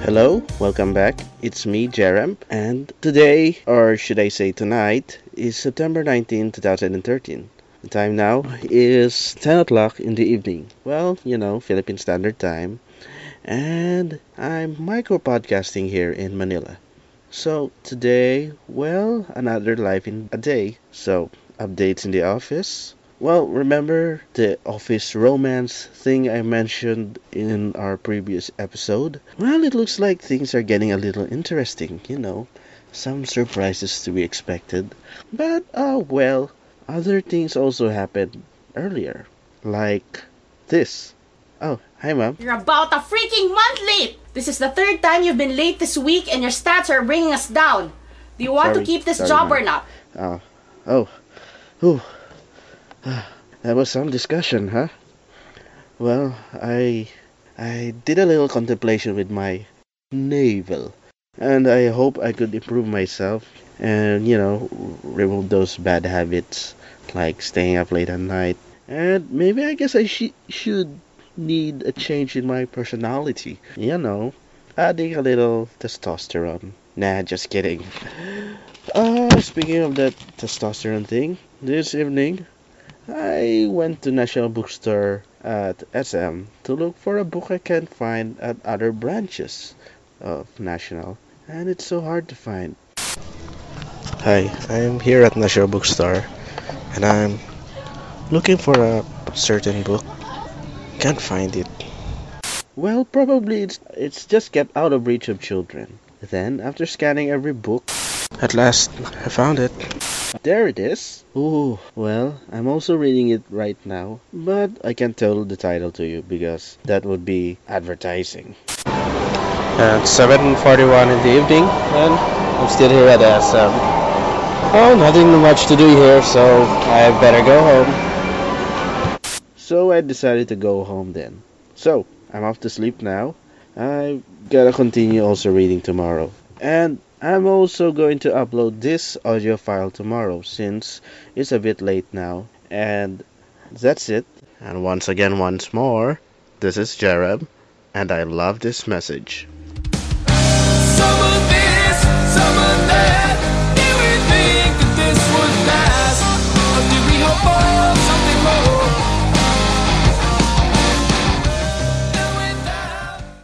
Hello, welcome back. It's me, Jerem, and today, or should I say tonight, is September 19, 2013. The time now is 10 o'clock in the evening. Well, Philippine Standard Time, and I'm micro podcasting here in Manila. So, today, well, another life in a day. So, updates in the office. Well, remember the office romance thing I mentioned in our previous episode? Well, it looks like things are getting a little interesting. Some surprises to be expected. But, other things also happened earlier. Like this. Oh, hi, Mom. You're about a freaking month late! This is the third time you've been late this week and your stats are bringing us down. Do you want to keep this job Mom. or not? Oh. That was some discussion, huh? Well, I did a little contemplation with my navel, and I hope I could improve myself and, remove those bad habits like staying up late at night. And maybe I guess I should need a change in my personality. Adding a little testosterone. Nah, just kidding. Speaking of that testosterone thing, this evening I went to National Bookstore at SM to look for a book I can't find at other branches of National, and it's so hard to find. Hi, I'm here at National Bookstore, and I'm looking for a certain book. Can't find it. Well, probably it's just kept out of reach of children. Then, after scanning every book, at last I found it. There it is. Ooh, well, I'm also reading it right now, but I can't tell the title to you because that would be advertising. It's 7:41 in the evening, and I'm still here at SM. Oh, nothing much to do here, so I better go home. So I decided to go home then. So, I'm off to sleep now. I gotta continue also reading tomorrow. And I'm also going to upload this audio file tomorrow since it's a bit late now. And that's it. And once more, this is Jared, and I love this message. Summer this, summer that, did we think that this would last? Or did we hope for